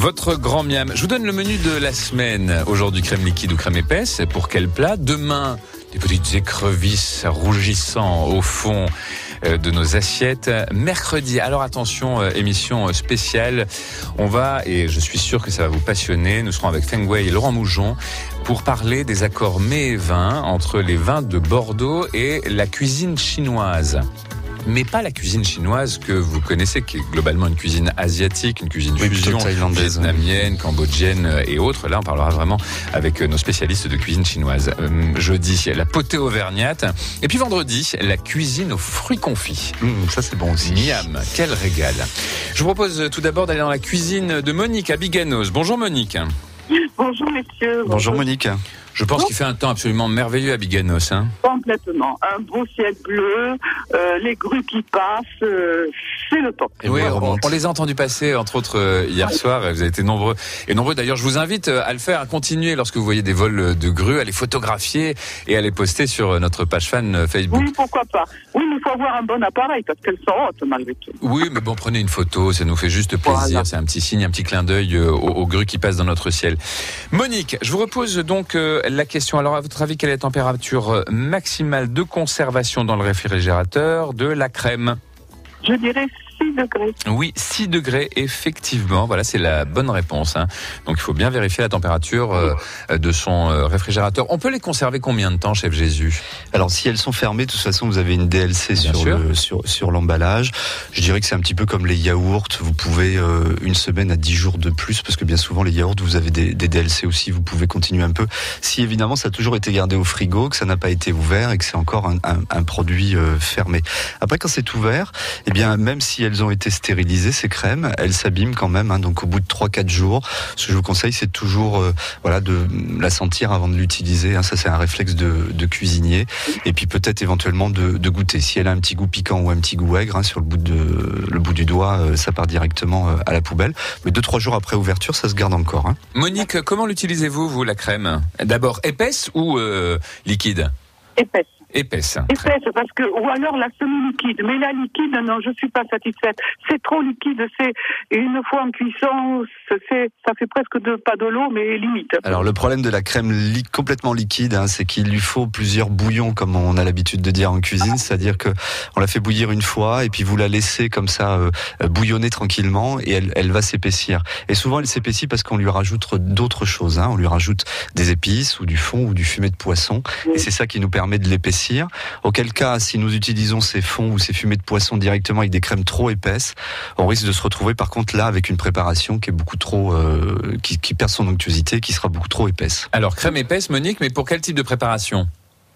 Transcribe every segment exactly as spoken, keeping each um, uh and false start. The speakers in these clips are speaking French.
Votre grand miam. Je vous donne le menu de la semaine. Aujourd'hui, crème liquide ou crème épaisse. Pour quel plat? Demain, des petites écrevisses rougissant au fond de nos assiettes. Mercredi, alors attention, émission spéciale. On va, et je suis sûr que ça va vous passionner, nous serons avec Feng Wei et Laurent Moujon pour parler des accords mets et vins entre les vins de Bordeaux et la cuisine chinoise. Mais pas la cuisine chinoise que vous connaissez, qui est globalement une cuisine asiatique, une cuisine oui, fusion, vietnamienne, ouais. cambodgienne et autres. Là, on parlera vraiment avec nos spécialistes de cuisine chinoise. Euh, jeudi, la potée auvergnate. Et puis vendredi, la cuisine aux fruits confits. Mmh, ça, c'est bon aussi. Miam, quel régal. Je vous propose tout d'abord d'aller dans la cuisine de Monique à Biganos. Bonjour Monique. Bonjour messieurs. Bonjour, Bonjour Monique. Je pense bon. qu'il fait un temps absolument merveilleux à Biganos. Hein. Complètement. Un beau ciel bleu, euh, les grues qui passent, euh, c'est le top. Et oui, on, on les a entendus passer, entre autres, euh, hier soir. Vous avez été nombreux. Et nombreux, d'ailleurs, je vous invite à le faire, à continuer lorsque vous voyez des vols de grues, à les photographier et à les poster sur notre page fan Facebook. Oui, pourquoi pas. Oui, mais il faut avoir un bon appareil parce qu'elles sont hautes, malgré tout. Oui, mais bon, prenez une photo, ça nous fait juste plaisir. Voilà. C'est un petit signe, un petit clin d'œil aux, aux grues qui passent dans notre ciel. Monique, je vous repose donc euh, la question. Alors, à votre avis, quelle est la température maximale de conservation dans le réfrigérateur de la crème? Je dirais six degrés. Oui, six degrés, effectivement. Voilà, c'est la bonne réponse. Hein. Donc, il faut bien vérifier la température euh, de son euh, réfrigérateur. On peut les conserver combien de temps, chef Jésus? Alors, si elles sont fermées, de toute façon, vous avez une D L C sur, le, sur, sur l'emballage. Je dirais que c'est un petit peu comme les yaourts. Vous pouvez euh, une semaine à dix jours de plus, parce que bien souvent, les yaourts, vous avez des, des D L C aussi. Vous pouvez continuer un peu. Si, évidemment, ça a toujours été gardé au frigo, que ça n'a pas été ouvert et que c'est encore un, un, un produit euh, fermé. Après, quand c'est ouvert, eh bien, même si elles ont été stérilisées, ces crèmes, elles s'abîment quand même. Hein, donc, au bout de trois quatre jours, ce que je vous conseille, c'est toujours euh, voilà, de la sentir avant de l'utiliser. Hein, ça, c'est un réflexe de, de cuisinier. Et puis, peut-être éventuellement de, de goûter. Si elle a un petit goût piquant ou un petit goût aigre, hein, sur le bout, de, le bout du doigt, euh, ça part directement euh, à la poubelle. Mais deux trois jours après ouverture, ça se garde encore. Hein. Monique, comment l'utilisez-vous, vous, la crème? D'abord, épaisse ou euh, liquide? Épaisse. Épaisse. Épaisse, parce que, ou alors la semi-liquide. Mais la liquide, non, je suis pas satisfaite. C'est trop liquide, c'est, une fois en cuisson, c'est, ça fait presque de, pas de l'eau, mais limite. Alors, le problème de la crème li- complètement liquide, hein, c'est qu'il lui faut plusieurs bouillons, comme on a l'habitude de dire en cuisine. C'est-à-dire que, on la fait bouillir une fois, et puis vous la laissez comme ça, euh, bouillonner tranquillement, et elle, elle va s'épaissir. Et souvent, elle s'épaissit parce qu'on lui rajoute d'autres choses, hein. On lui rajoute des épices, ou du fond, ou du fumet de poisson. Oui. Et c'est ça qui nous permet de l'épaissir. Auquel cas, si nous utilisons ces fonds ou ces fumées de poisson directement avec des crèmes trop épaisses, on risque de se retrouver par contre là avec une préparation qui est beaucoup trop, euh, qui, qui perd son onctuosité, qui sera beaucoup trop épaisse. Alors crème épaisse, Monique, mais pour quel type de préparation?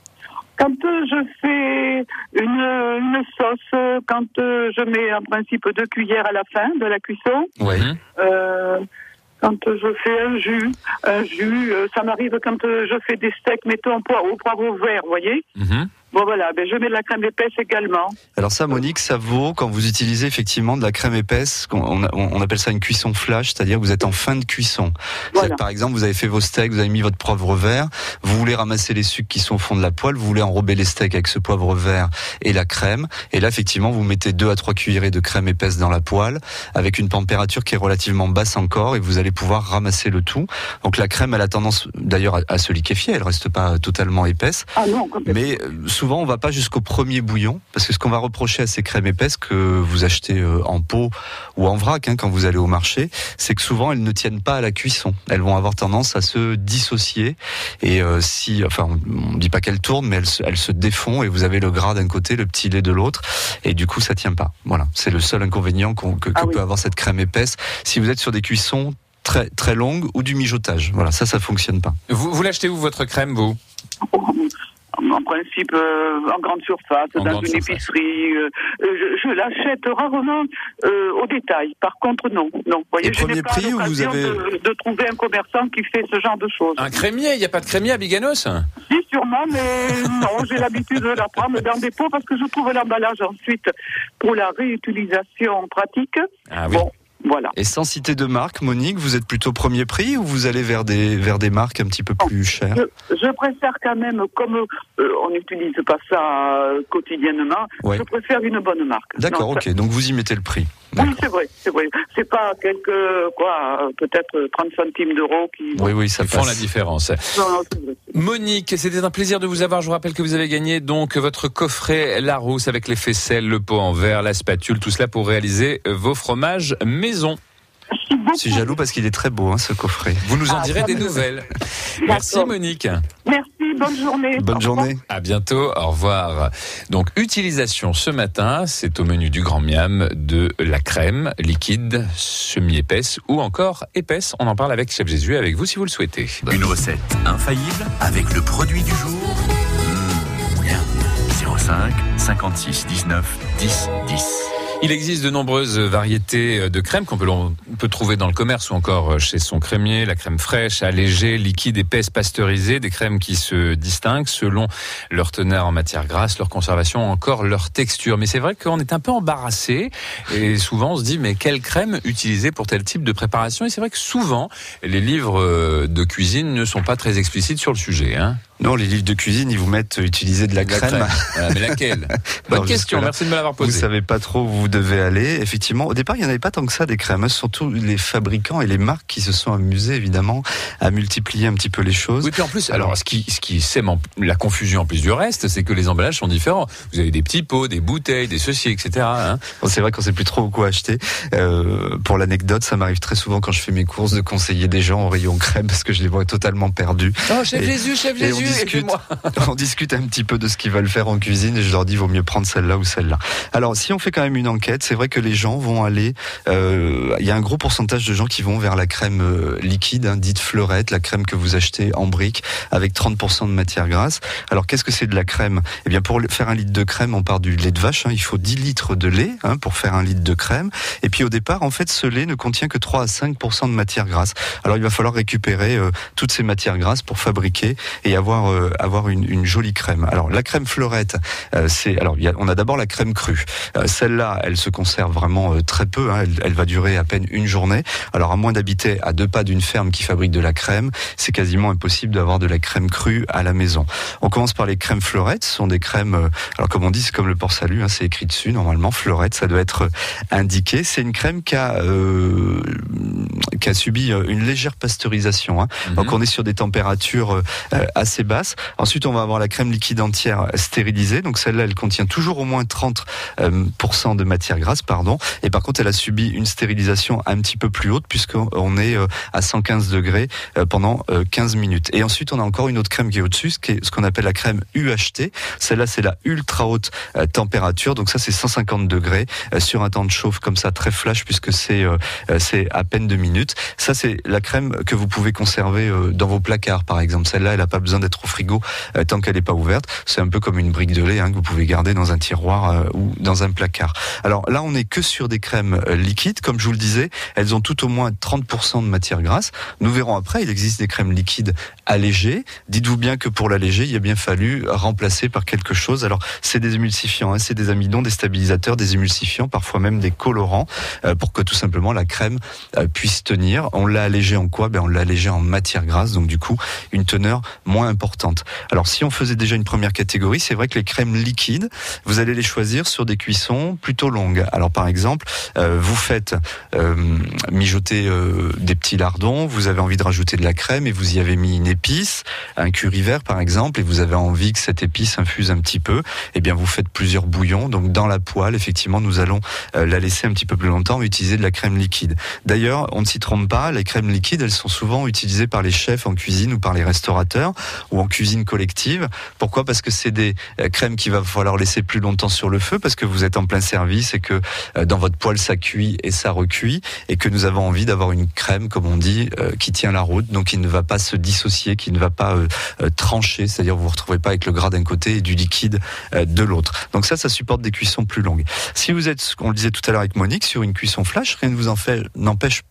Quand euh, je fais une, une sauce, quand euh, je mets en principe deux cuillères à la fin de la cuisson. Oui. Euh, Quand je fais un jus, un jus, euh, ça m'arrive quand euh, je fais des steaks, mettons au poivre, au poivre vert, vous voyez. Mm-hmm. Bon voilà, ben je mets de la crème épaisse également. Alors ça, Monique, ça vaut quand vous utilisez effectivement de la crème épaisse. On, on, on appelle ça une cuisson flash, c'est-à-dire que vous êtes en fin de cuisson. Voilà. Par exemple, vous avez fait vos steaks, vous avez mis votre poivre vert, vous voulez ramasser les sucres qui sont au fond de la poêle, vous voulez enrober les steaks avec ce poivre vert et la crème. Et là, effectivement, vous mettez deux à trois cuillerées de crème épaisse dans la poêle avec une température qui est relativement basse encore, et vous allez pouvoir ramasser le tout. Donc la crème, elle a tendance d'ailleurs à, à se liquéfier, elle reste pas totalement épaisse. Ah non, complètement. Mais souvent, on va pas jusqu'au premier bouillon, parce que ce qu'on va reprocher à ces crèmes épaisses que vous achetez en pot ou en vrac, hein, quand vous allez au marché, c'est que souvent elles ne tiennent pas à la cuisson. Elles vont avoir tendance à se dissocier, et euh, si, enfin, on, on dit pas qu'elles tournent, mais elles se, elles se défont, et vous avez le gras d'un côté, le petit lait de l'autre, et du coup ça tient pas. Voilà, c'est le seul inconvénient qu'on, que, ah que oui. peut avoir cette crème épaisse. Si vous êtes sur des cuissons très très longues ou du mijotage, voilà, ça, ça fonctionne pas. Vous, vous l'achetez où votre crème, vous? En principe, euh, en grande surface, en dans grande une surface. épicerie. Euh, je, je l'achète rarement euh, au détail. Par contre, non. non. Voyez, Et je premier n'ai pas prix où vous avez de, de trouver un commerçant qui fait ce genre de choses. Un crémier? Il n'y a pas de crémier à Biganos? Si, sûrement, mais non, j'ai l'habitude de la prendre dans des pots parce que je trouve l'emballage ensuite pour la réutilisation pratique. Ah oui. Bon. Voilà. Et sans citer de marque, Monique, vous êtes plutôt premier prix ou vous allez vers des vers des marques un petit peu plus chères? Je, je préfère quand même, comme euh, on n'utilise pas ça euh, quotidiennement, ouais. je préfère une bonne marque. D'accord, non, ok. ça... Donc vous y mettez le prix. Oui, c'est vrai, c'est vrai. C'est pas quelques, quoi, peut-être trente centimes d'euros qui... Oui, oui, ça font la différence. Non, non, c'est vrai. Monique, c'était un plaisir de vous avoir. Je vous rappelle que vous avez gagné donc votre coffret Larousse avec les faisselles, le pot en verre, la spatule, tout cela pour réaliser vos fromages maison. Je suis jaloux parce qu'il est très beau, hein, ce coffret. Vous nous en ah, direz des nouvelles. Merci Monique. Merci, bonne journée. Bonne journée. À bientôt, au revoir. Donc, utilisation ce matin, c'est au menu du Grand Miam de la crème liquide, semi-épaisse ou encore épaisse. On en parle avec Chef Jésus et avec vous si vous le souhaitez. Une recette infaillible avec le produit du jour. Mmh, bien. zéro cinq cinquante-six dix-neuf dix dix. Il existe de nombreuses variétés de crèmes qu'on peut, on peut trouver dans le commerce ou encore chez son crémier. La crème fraîche, allégée, liquide, épaisse, pasteurisée. Des crèmes qui se distinguent selon leur teneur en matière grasse, leur conservation, encore leur texture. Mais c'est vrai qu'on est un peu embarrassé et souvent on se dit mais quelle crème utiliser pour tel type de préparation? Et c'est vrai que souvent les livres de cuisine ne sont pas très explicites sur le sujet, hein. Non, les livres de cuisine, ils vous mettent utiliser de la, de la crème. crème. Voilà, mais laquelle? Bonne Alors, question, merci de me l'avoir posée. Vous savez pas trop où vous devez aller. Effectivement, au départ, il n'y en avait pas tant que ça des crèmes. Surtout les fabricants et les marques qui se sont amusés, évidemment, à multiplier un petit peu les choses. Oui, puis en plus, alors, ce qui, ce qui sème la confusion en plus du reste, c'est que les emballages sont différents. Vous avez des petits pots, des bouteilles, des ceci, et cetera. Hein. Bon, c'est vrai qu'on sait plus trop quoi acheter. Euh, pour l'anecdote, ça m'arrive très souvent quand je fais mes courses de conseiller des gens au rayon crème parce que je les vois totalement perdus. Oh, chef et, Jésus, chef Jésus, aidez-moi. On discute un petit peu de ce qu'ils veulent faire en cuisine et je leur dis vaut mieux prendre celle-là ou celle-là. Alors si on fait quand même une enquête, c'est vrai que les gens vont aller, euh, il y a un gros pourcentage de gens qui vont vers la crème euh, liquide, hein, dite fleurette, la crème que vous achetez en brique avec trente pour cent de matière grasse. Alors qu'est-ce que c'est de la crème? Eh bien pour faire un litre de crème, on part du lait de vache, hein, il faut dix litres de lait hein, pour faire un litre de crème. Et puis au départ, en fait, ce lait ne contient que trois à cinq pour cent de matière grasse. Alors il va falloir récupérer euh, toutes ces matières grasses pour fabriquer et avoir euh, avoir une, une jolie crème. Alors la crème fleurette, euh, c'est alors il y a, on a d'abord la crème crue. Euh, celle-là, elle se conserve vraiment euh, très peu. Hein, elle, elle va durer à peine une journée. Alors à moins d'habiter à deux pas d'une ferme qui fabrique de la crème, c'est quasiment impossible d'avoir de la crème crue à la maison. On commence par les crèmes fleurettes. Ce sont des crèmes. Euh, alors comme on dit, c'est comme le port-salut. Hein, c'est écrit dessus normalement. Fleurette, ça doit être indiqué. C'est une crème qui a euh, qui a subi une légère pasteurisation. Hein. Mm-hmm. Donc on est sur des températures euh, assez basses. Ensuite, on va avoir la crème liquide entière stérilisée. Donc celle-là, elle contient toujours au moins trente pour cent de matière grasse, pardon. Et par contre, elle a subi une stérilisation un petit peu plus haute puisqu'on est à cent quinze degrés pendant quinze minutes. Et ensuite, on a encore une autre crème qui est au-dessus, ce qui est ce qu'on appelle la crème U H T. Celle-là, c'est la ultra haute température. Donc ça, c'est cent cinquante degrés sur un temps de chauffe comme ça, très flash puisque c'est c'est à peine deux minutes. Ça, c'est la crème que vous pouvez conserver dans vos placards, par exemple. Celle-là, elle n'a pas besoin d'être au frigo euh, tant qu'elle n'est pas ouverte. C'est un peu comme une brique de lait hein, que vous pouvez garder dans un tiroir euh, ou dans un placard. Alors là, on n'est que sur des crèmes euh, liquides. Comme je vous le disais, elles ont tout au moins trente pour cent de matière grasse. Nous verrons après, il existe des crèmes liquides allégées. Dites-vous bien que pour l'alléger, il a bien fallu remplacer par quelque chose. Alors, c'est des émulsifiants, hein, c'est des amidons, des stabilisateurs, des émulsifiants, parfois même des colorants, euh, pour que tout simplement la crème euh, puisse tenir. On l'a allégée en quoi? Ben, on l'a allégée en matière grasse, donc du coup, une teneur moins importante. Alors si on faisait déjà une première catégorie, c'est vrai que les crèmes liquides, vous allez les choisir sur des cuissons plutôt longues. Alors par exemple, euh, vous faites euh, mijoter euh, des petits lardons, vous avez envie de rajouter de la crème et vous y avez mis une épice, un curry vert par exemple, et vous avez envie que cette épice infuse un petit peu, eh bien vous faites plusieurs bouillons. Donc dans la poêle, effectivement, nous allons euh, la laisser un petit peu plus longtemps, utiliser de la crème liquide. D'ailleurs, on ne s'y trompe pas, les crèmes liquides, elles sont souvent utilisées par les chefs en cuisine ou par les restaurateurs ou en cuisine collective. Pourquoi? Parce que c'est des crèmes qu'il va falloir laisser plus longtemps sur le feu parce que vous êtes en plein service et que dans votre poêle ça cuit et ça recuit et que nous avons envie d'avoir une crème, comme on dit, qui tient la route, donc qui ne va pas se dissocier, qui ne va pas trancher, c'est-à-dire vous vous retrouvez pas avec le gras d'un côté et du liquide de l'autre. Donc ça, ça supporte des cuissons plus longues. Si vous êtes, on le disait tout à l'heure avec Monique, sur une cuisson flash, rien ne vous en fait, n'empêche, ne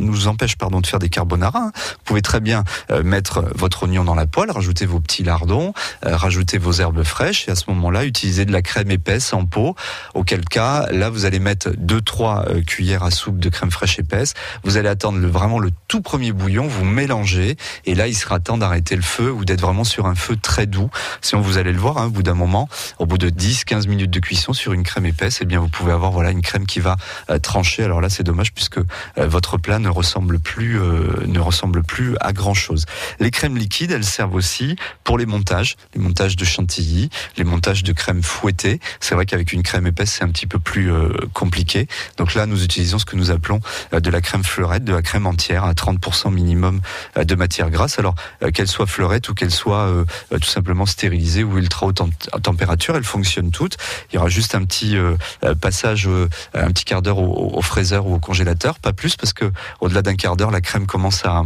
nous empêche pardon, de faire des carbonara. Hein. Vous pouvez très bien euh, mettre votre oignon dans la poêle, rajouter vos petits lardons, euh, rajouter vos herbes fraîches et à ce moment-là, utiliser de la crème épaisse en pot. Auquel cas, là, vous allez mettre deux trois euh, cuillères à soupe de crème fraîche épaisse. Vous allez attendre le, vraiment le tout premier bouillon, vous mélangez et là, il sera temps d'arrêter le feu ou d'être vraiment sur un feu très doux. Sinon, vous allez le voir, hein, au bout d'un moment, au bout de dix quinze minutes de cuisson sur une crème épaisse, eh bien, vous pouvez avoir voilà une crème qui va euh, trancher. Alors là, c'est dommage puisque euh, votre plat ne ressemble plus euh, ne ressemble plus à grand chose. Les crèmes liquides, elles servent aussi pour les montages, les montages de chantilly, les montages de crème fouettée. C'est vrai qu'avec une crème épaisse, c'est un petit peu plus euh, compliqué. Donc là, nous utilisons ce que nous appelons euh, de la crème fleurette, de la crème entière à trente pour cent minimum euh, de matière grasse. Alors euh, qu'elle soit fleurette ou qu'elle soit euh, euh, tout simplement stérilisée ou ultra haute en température, elles fonctionnent toutes. Il y aura juste un petit euh, passage, euh, un petit quart d'heure au, au fraiseur ou au congélateur, pas plus, parce que au-delà d'un quart d'heure, la crème commence à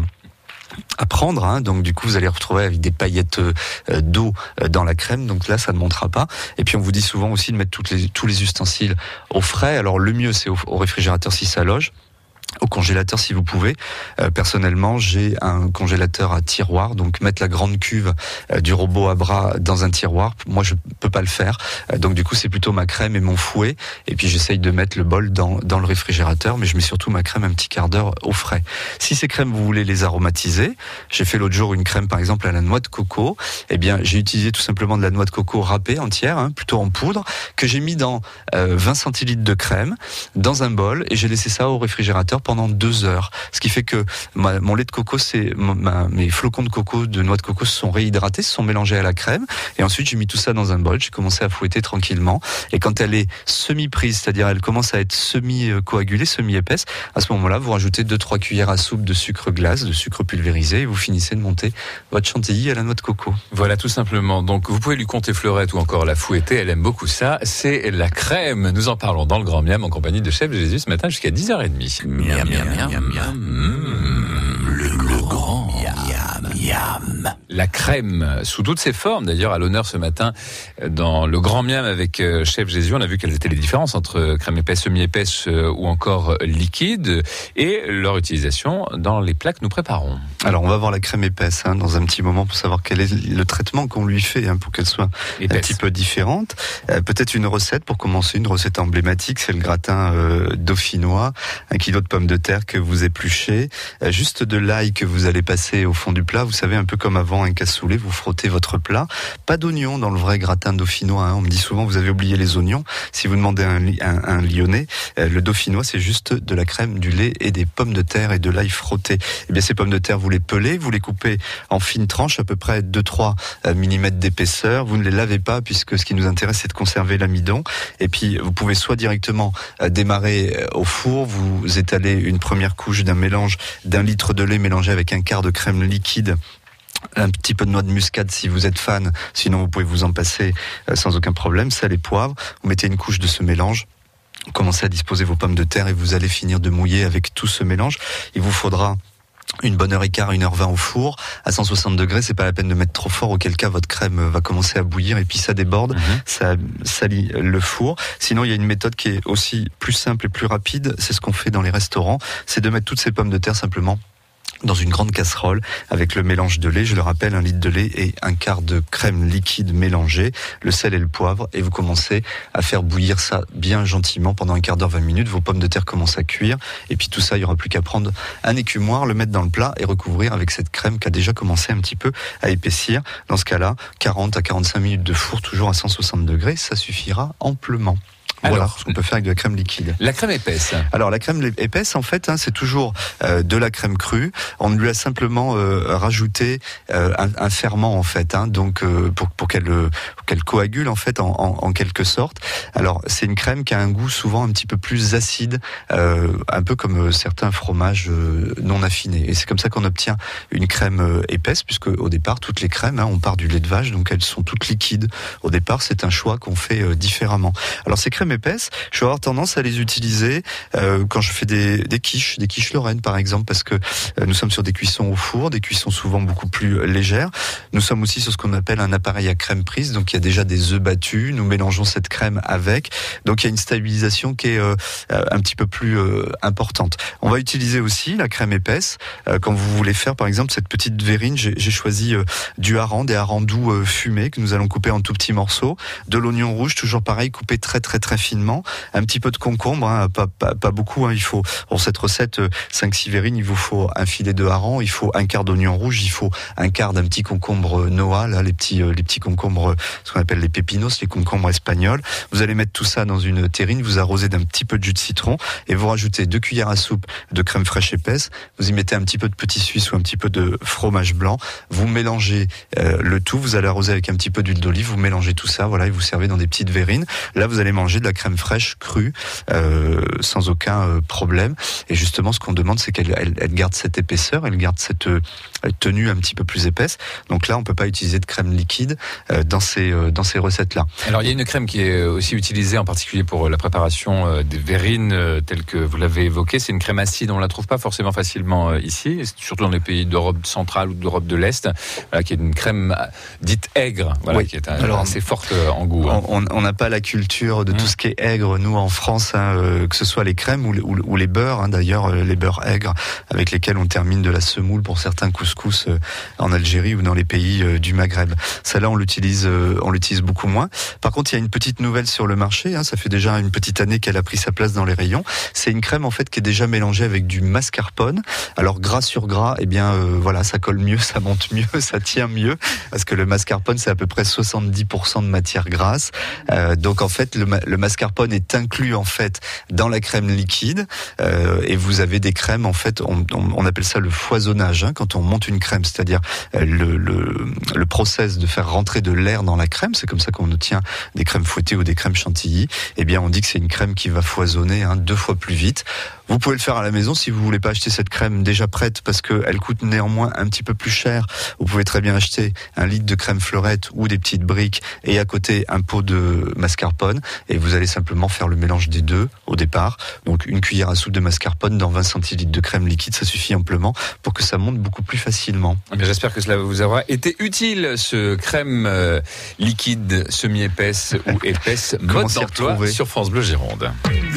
à prendre, hein. Donc du coup vous allez retrouver avec des paillettes euh, d'eau euh, dans la crème, donc là ça ne montera pas. Et puis on vous dit souvent aussi de mettre toutes les, tous les ustensiles au frais. Alors le mieux c'est au, au réfrigérateur si ça loge, au congélateur si vous pouvez. Euh, personnellement, j'ai un congélateur à tiroir, donc mettre la grande cuve euh, du robot à bras dans un tiroir, moi je peux pas le faire. Euh, donc du coup, c'est plutôt ma crème et mon fouet. Et puis j'essaye de mettre le bol dans dans le réfrigérateur, mais je mets surtout ma crème un petit quart d'heure au frais. Si ces crèmes vous voulez les aromatiser, j'ai fait l'autre jour une crème par exemple à la noix de coco. Eh bien, j'ai utilisé tout simplement de la noix de coco râpée entière, hein, plutôt en poudre, que j'ai mis dans euh, vingt centilitres de crème dans un bol et j'ai laissé ça au réfrigérateur pendant deux heures. Ce qui fait que ma, mon lait de coco, c'est ma, mes flocons de coco, de noix de coco se sont réhydratés, se sont mélangés à la crème. Et ensuite, j'ai mis tout ça dans un bol. J'ai commencé à fouetter tranquillement. Et quand elle est semi-prise, c'est-à-dire elle commence à être semi-coagulée, semi-épaisse, à ce moment-là, vous rajoutez deux trois cuillères à soupe de sucre glace, de sucre pulvérisé, et vous finissez de monter votre chantilly à la noix de coco. Voilà, tout simplement. Donc, vous pouvez lui compter fleurette ou encore la fouetter. Elle aime beaucoup ça. C'est la crème. Nous en parlons dans le Grand Miam en compagnie de Chef Jésus ce matin jusqu'à dix heures trente. Miam, miam, miam, miam, miam. Mmh, le, le grand miam, miam. La crème, sous toutes ses formes, d'ailleurs, à l'honneur ce matin dans le Grand Miam avec Chef Jésus. On a vu quelles étaient les différences entre crème épaisse, semi-épaisse ou encore liquide et leur utilisation dans les plats que nous préparons. Alors, on va voir la crème épaisse hein, dans un petit moment pour savoir quel est le traitement qu'on lui fait hein, pour qu'elle soit épaisse. Un petit peu différente. Euh, peut-être une recette pour commencer, une recette emblématique, c'est le gratin euh, dauphinois. Un kilo de pommes de terre que vous épluchez, euh, juste de l'ail que vous allez passer au fond du plat. Vous savez, un peu comme avant un cassoulet, vous frottez votre plat. Pas d'oignons dans le vrai gratin dauphinois. Hein. On me dit souvent, vous avez oublié les oignons. Si vous demandez un, un, un lyonnais, euh, le dauphinois, c'est juste de la crème, du lait et des pommes de terre et de l'ail frotté. Eh bien, ces pommes de terre, vous les pelez, vous les coupez en fines tranches, à peu près deux trois millimètres d'épaisseur. Vous ne les lavez pas, puisque ce qui nous intéresse, c'est de conserver l'amidon. Et puis, vous pouvez soit directement euh, démarrer euh, au four, vous étalez une première couche d'un mélange d'un litre de lait mélangé avec un quart de crème liquide, un petit peu de noix de muscade si vous êtes fan, sinon vous pouvez vous en passer euh, sans aucun problème, sel et poivre. Vous mettez une couche de ce mélange, commencez à disposer vos pommes de terre et vous allez finir de mouiller avec tout ce mélange. Il vous faudra une bonne heure et quart, une heure vingt au four, à cent soixante degrés, c'est pas la peine de mettre trop fort, auquel cas votre crème va commencer à bouillir et puis ça déborde, mmh. ça salit le four. Sinon, il y a une méthode qui est aussi plus simple et plus rapide, c'est ce qu'on fait dans les restaurants, c'est de mettre toutes ces pommes de terre simplement dans une grande casserole avec le mélange de lait, je le rappelle, un litre de lait et un quart de crème liquide mélangée, le sel et le poivre, et vous commencez à faire bouillir ça bien gentiment pendant un quart d'heure, vingt minutes, vos pommes de terre commencent à cuire, et puis tout ça, il n'y aura plus qu'à prendre un écumoire, le mettre dans le plat et recouvrir avec cette crème qui a déjà commencé un petit peu à épaissir. Dans ce cas-là, quarante à quarante-cinq minutes de four, toujours à cent soixante degrés, ça suffira amplement. Voilà Alors, ce qu'on peut faire avec de la crème liquide. La crème épaisse. Alors la crème épaisse, en fait, hein, c'est toujours euh, de la crème crue. On lui a simplement euh, rajouté euh, un, un ferment, en fait, hein, donc euh, pour, pour qu'elle pour qu'elle coagule, en fait, en, en, en quelque sorte. Alors c'est une crème qui a un goût souvent un petit peu plus acide, euh, un peu comme certains fromages euh, non affinés. Et c'est comme ça qu'on obtient une crème euh, épaisse, puisque au départ, toutes les crèmes, hein, on part du lait de vache, donc elles sont toutes liquides. Au départ, c'est un choix qu'on fait euh, différemment. Alors ces crèmes épaisses, je vais avoir tendance à les utiliser euh, quand je fais des, des quiches, des quiches lorraines par exemple, parce que euh, nous sommes sur des cuissons au four, des cuissons souvent beaucoup plus légères. Nous sommes aussi sur ce qu'on appelle un appareil à crème prise, donc il y a déjà des œufs battus, nous mélangeons cette crème avec, donc il y a une stabilisation qui est euh, un petit peu plus euh, importante. On va utiliser aussi la crème épaisse euh, quand vous voulez faire par exemple cette petite verrine. J'ai, j'ai choisi euh, du hareng, des harengs doux euh, fumés que nous allons couper en tout petits morceaux, de l'oignon rouge, toujours pareil, coupé très très très finement, un petit peu de concombre, hein, pas, pas, pas beaucoup, hein, il faut, pour cette recette, euh, cinq six verrines, il vous faut un filet de hareng, il faut un quart d'oignon rouge, il faut un quart d'un petit concombre noix, là, les petits, euh, les petits concombres, ce qu'on appelle les pépinos, les concombres espagnols. Vous allez mettre tout ça dans une terrine, vous arrosez d'un petit peu de jus de citron et vous rajoutez deux cuillères à soupe de crème fraîche épaisse. Vous y mettez un petit peu de petit suisse ou un petit peu de fromage blanc. Vous mélangez euh, le tout, vous allez arroser avec un petit peu d'huile d'olive, vous mélangez tout ça, voilà, et vous servez dans des petites verrines. Là, vous allez manger de la crème fraîche crue euh, sans aucun euh, problème. Et justement, ce qu'on demande, c'est qu'elle elle, elle garde cette épaisseur, elle garde cette euh, tenue un petit peu plus épaisse. Donc là, on peut pas utiliser de crème liquide euh, dans ces euh, dans ces recettes-là. Alors, il y a une crème qui est aussi utilisée en particulier pour la préparation euh, des verrines euh, telles que vous l'avez évoqué. C'est une crème acide, on la trouve pas forcément facilement euh, ici, surtout dans les pays d'Europe centrale ou d'Europe de l'Est, voilà, qui est une crème dite aigre, voilà, oui. qui est un, Alors, assez forte euh, en goût. Hein. On n'a pas la culture de mmh. tout ce qui est aigre, nous en France, hein, euh, que ce soit les crèmes ou, ou, ou les beurres, hein, d'ailleurs euh, les beurres aigres avec lesquels on termine de la semoule pour certains couscous euh, en Algérie ou dans les pays euh, du Maghreb. Celle-là, on l'utilise, euh, on l'utilise beaucoup moins. Par contre, il y a une petite nouvelle sur le marché. Hein, ça fait déjà une petite année qu'elle a pris sa place dans les rayons. C'est une crème en fait qui est déjà mélangée avec du mascarpone. Alors gras sur gras, eh bien euh, voilà, ça colle mieux, ça monte mieux, ça tient mieux, parce que le mascarpone c'est à peu près soixante-dix pour cent de matière grasse. Euh, donc en fait, le, le mascarpone est inclus en fait dans la crème liquide. Euh, et vous avez des crèmes en fait, on, on, on appelle ça le foisonnage hein, quand on monte une crème, c'est-à-dire euh, le, le, le process de faire rentrer de l'air dans la crème. C'est comme ça qu'on obtient des crèmes fouettées ou des crèmes chantilly. Eh bien, on dit que c'est une crème qui va foisonner hein, deux fois plus vite. Vous pouvez le faire à la maison si vous voulez pas acheter cette crème déjà prête parce qu'elle coûte néanmoins un petit peu plus cher. Vous pouvez très bien acheter un litre de crème fleurette ou des petites briques et à côté un pot de mascarpone et vous allez simplement faire le mélange des deux au départ. Donc une cuillère à soupe de mascarpone dans vingt centilitres de crème liquide, ça suffit amplement pour que ça monte beaucoup plus facilement. Mais j'espère que cela vous aura été utile, ce crème euh, liquide semi-épaisse ou épaisse mode d'emploi sur France Bleu Gironde.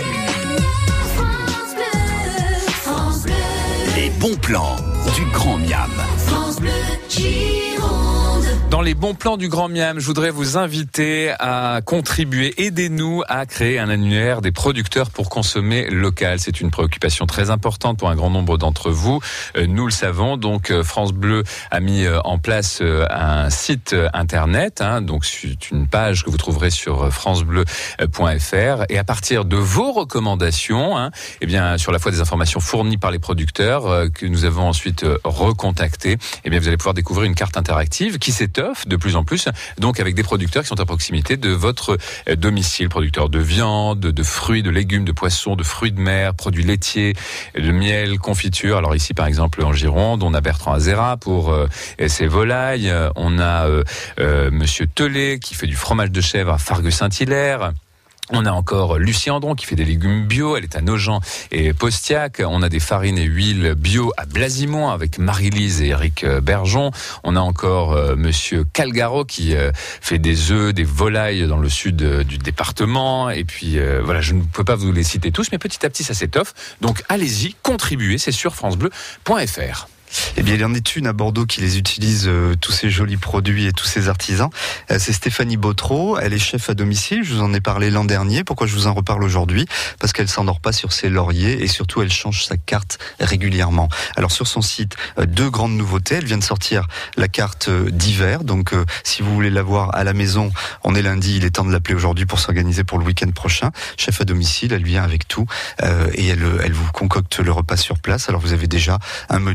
Les bons plans du Grand Miam. France Bleu Gironde. Dans les bons plans du Grand Miam, je voudrais vous inviter à contribuer, aidez-nous à créer un annuaire des producteurs pour consommer local. C'est une préoccupation très importante pour un grand nombre d'entre vous. Nous le savons, donc France Bleu a mis en place un site internet, hein, donc c'est une page que vous trouverez sur francebleu point f r et à partir de vos recommandations, hein, eh bien sur la fois des informations fournies par les producteurs que nous avons ensuite recontactés, eh bien vous allez pouvoir découvrir une carte interactive qui s'étoffe de plus en plus, donc avec des producteurs qui sont à proximité de votre domicile, producteurs de viande, de fruits, de légumes, de poissons, de fruits de mer, produits laitiers, de miel, confiture. Alors ici, par exemple, en Gironde, on a Bertrand Azera pour euh, ses volailles, on a euh, euh, Monsieur Tellet qui fait du fromage de chèvre à Fargue-Saint-Hilaire. On a encore Lucie Andron qui fait des légumes bio, elle est à Nogent et Postiac. On a des farines et huiles bio à Blasimont avec Marie-Lise et Eric Bergeon. On a encore euh, Monsieur Calgaro qui euh, fait des œufs, des volailles dans le sud euh, du département. Et puis euh, voilà, je ne peux pas vous les citer tous, mais petit à petit ça s'étoffe. Donc allez-y, contribuez, c'est sur francebleu point f r. Eh bien, il y en a une à Bordeaux qui les utilise, euh, tous ces jolis produits et tous ces artisans. Euh, c'est Stéphanie Bautreau. Elle est chef à domicile. Je vous en ai parlé l'an dernier. Pourquoi je vous en reparle aujourd'hui? Parce qu'elle s'endort pas sur ses lauriers et surtout, elle change sa carte régulièrement. Alors, sur son site, euh, deux grandes nouveautés. Elle vient de sortir la carte euh, d'hiver. Donc, euh, si vous voulez la voir à la maison, on est lundi. Il est temps de l'appeler aujourd'hui pour s'organiser pour le week-end prochain. Chef à domicile, elle vient avec tout euh, et elle, elle vous concocte le repas sur place. Alors, vous avez déjà un menu qui est sur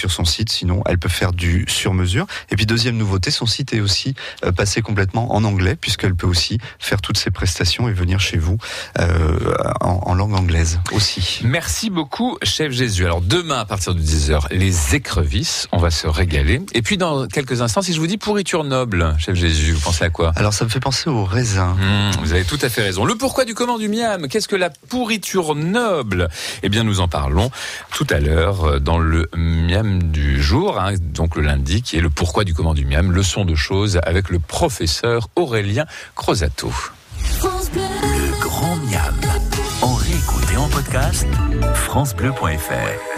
sur son site. Sinon, elle peut faire du sur-mesure. Et puis deuxième nouveauté, son site est aussi euh, passé complètement en anglais, puisqu'elle peut aussi faire toutes ses prestations et venir chez vous euh, en, en langue anglaise aussi. Merci beaucoup, chef Jésus. Alors demain, à partir de dix heures, les écrevisses, on va se régaler. Et puis dans quelques instants, si je vous dis pourriture noble, chef Jésus, vous pensez à quoi? Alors ça me fait penser au raisin. Mmh, vous avez tout à fait raison. Le pourquoi du comment du miam, qu'est-ce que la pourriture noble? Eh bien, nous en parlons tout à l'heure dans le miam du jour, hein, donc le lundi, qui est le pourquoi du comment du miam, leçon de choses avec le professeur Aurélien Crozato. Le grand miam, en réécoute et en podcast, francebleu point fr.